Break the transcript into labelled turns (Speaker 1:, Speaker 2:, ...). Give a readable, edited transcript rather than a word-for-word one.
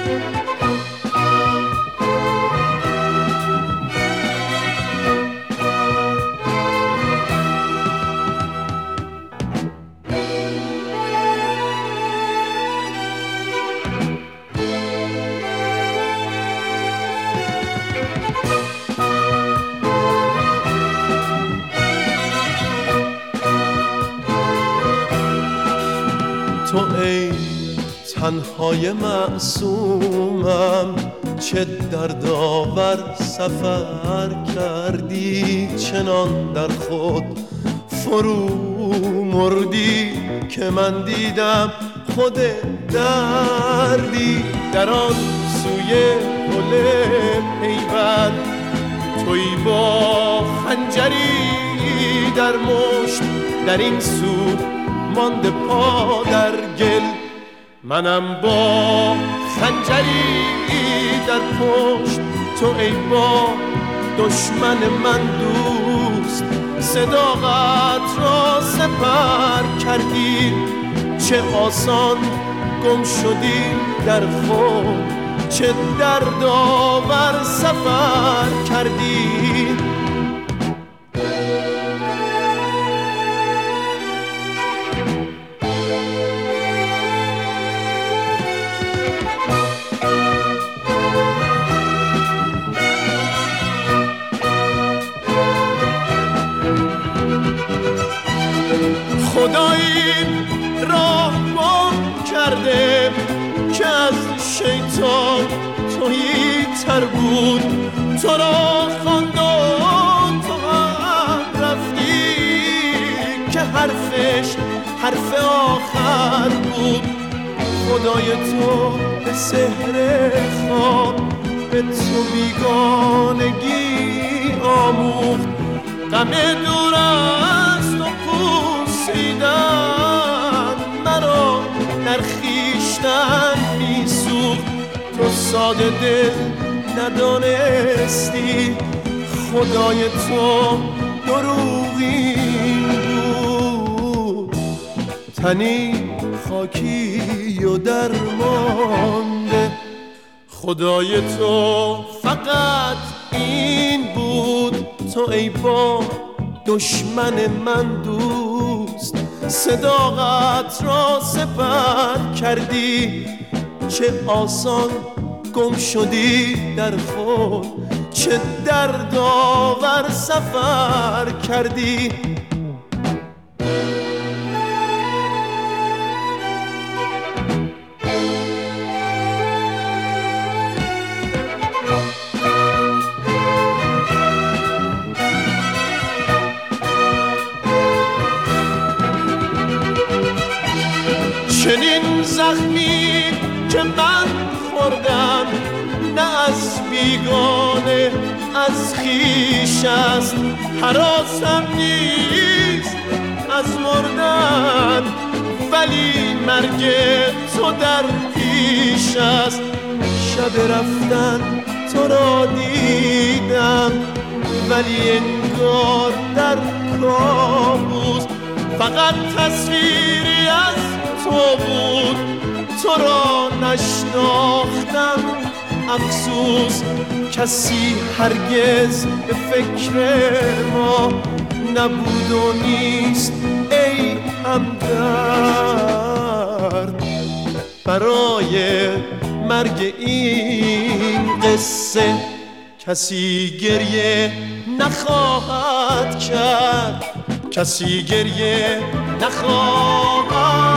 Speaker 1: تو ای تنهای معصومم چه دردآور سفر کردی، چنان در خود فرو مردی که من دیدم خود دردی. در آن سوی گل پیوند تویی با خنجری در مشت، در این سو مانده پا در گل، منم با خنجری در پشت. تو ای با دشمن من دوست صداقت را سپر کردی، چه آسان گم شدی در خود، چه دردآور سفر کردی. خدا این راه گم کرده که از شیطان تویی تر بود، تو را خواند و تو هم رفتی که حرفش حرف آخر بود. خدای تو به سحر خواب به تو بیگانگی آموخت، غم دور است و پوسیدن مرا در خویشتن میسوخت. تو ساده دل ندانستی خدای تو دروغین بود، تنی خاکی و درمانده. خدای تو فقط این بود، تو ای با دشمن من دوست صداقت را سپر کردی، چه آسان گم شدی در خود، چه دردآور سفر کردی. چنین زخمی که من خوردم نه از بیگانه از خویش است، هراسم نیست از مردن ولی مرگ تو در پیش است. شب رفتن تو را دیدم ولی انگار در کابوس، فقط تصویری از تو بود، تو را نشناختم افسوس. کسی هرگز به فکر ما نبود و نیست ای همدرد، برای مرگ این قصه کسی گریه نخواهد کرد، کسی گریه نخواهد